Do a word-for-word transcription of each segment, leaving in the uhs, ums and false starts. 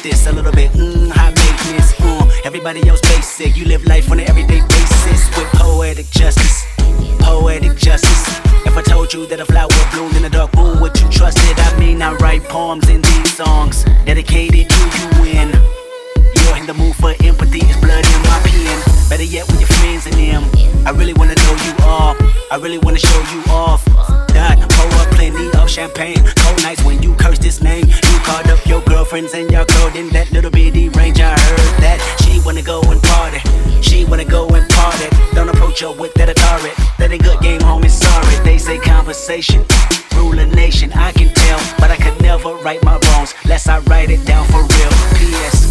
this, a little bit, mmm, high maintenance, uh, everybody else basic. You live life on an everyday basis with poetic justice, poetic justice. If I told you that a flower bloomed in a dark room, would you trust it? I mean, I write poems in these songs dedicated to you when you're in the mood for empathy. It's blood in my pen. Better yet, with your friends and them. I really wanna know you all. I really wanna show you off. God, pour up plenty of champagne. Cold nights when you curse this name. You called up your girlfriends and y'all curled in that little bitty range. I heard that she wanna go and party. She wanna go and party. Don't approach her with that authority. That ain't good game, homie, sorry. They say conversation rule a nation. I can tell, but I could never right my wrongs lest I write it down for real. P S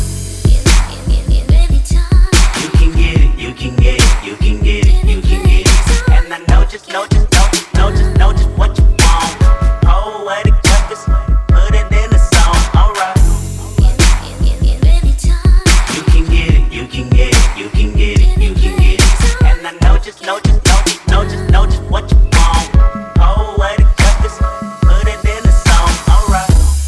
You can get it, you can get it, you can get it, you can get it. And I know just, know just, know just, know just, know just what you want. Poetic justice, put it in a song, alright. You can get it, you can get it, you can get it, you can get it. And I know just, know just, know just, know just, know just what you want. Poetic justice, put it in a song, alright.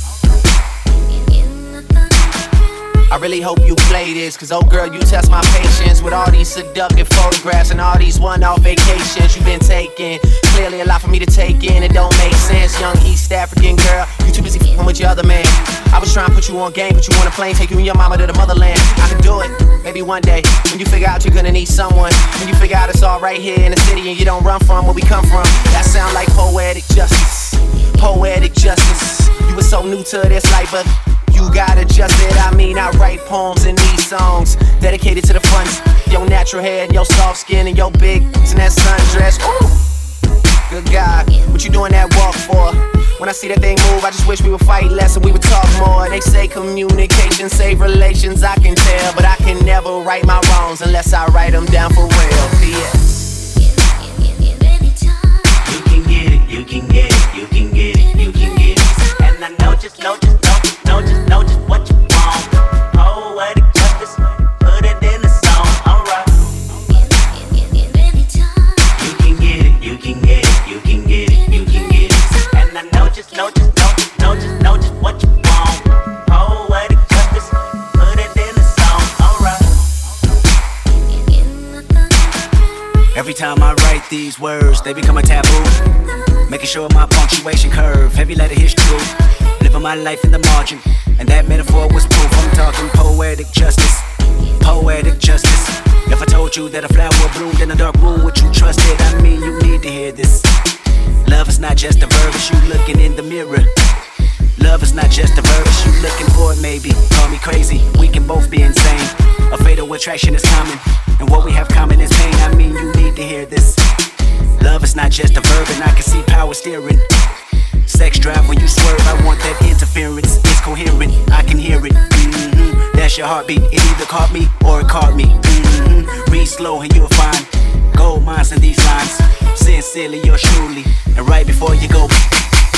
I really hope you play this, cause oh girl, you test my patience with all these seductive photographs and all these one-off vacations you've been taking. Clearly a lot for me to take in, it don't make sense. Young East African girl, you too busy f***ing with your other man. I was trying to put you on game, put you on a plane, take you and your mama to the motherland. I could do it, maybe one day, when you figure out you're gonna need someone. When you figure out it's all right here in the city and you don't run from where we come from. That sound like poetic justice, poetic justice. You were so new to this life, but you got adjusted. I mean, I write poems in these songs dedicated to the fronts. Your natural hair and your soft skin and your big and that sundress. Ooh, good God, what you doing that walk for? When I see that thing move, I just wish we would fight less and we would talk more. They say communication save relations, I can tell, but I can never right my wrongs unless I write them down for real. P S You can get it, you can get it, you can get it, you can get it. And I know just, know just, know just, know just, know just what you want. Poetic justice, put it in a song, alright. You can get it, you can get it, you can get it, you can get it. And I know just, know just, know just, know just, know just what you want. Poetic justice, put it in a song, alright. Every time I write these words, they become a taboo. Making sure my punctuation curve, heavy letter hits true. Living my life in the margin, and that metaphor was proof. I'm talking poetic justice, poetic justice. If I told you that a flower bloomed in a dark room, would you trust it? I mean, you need to hear this. Love is not just a verb, it's you looking in the mirror. Love is not just a verb, it's you looking for it maybe. Call me crazy, we can both be insane. A fatal attraction is common, and what we have common is pain. I mean, you need to hear this. Love is not just a verb, and I can see power steering. Sex drive when you swerve, I want that interference. It's coherent, I can hear it. Mm-hmm. That's your heartbeat, it either caught me or it caught me. Mm-hmm. Read slow and you'll find gold mines in these lines. Sincerely, yours truly, and right before you go,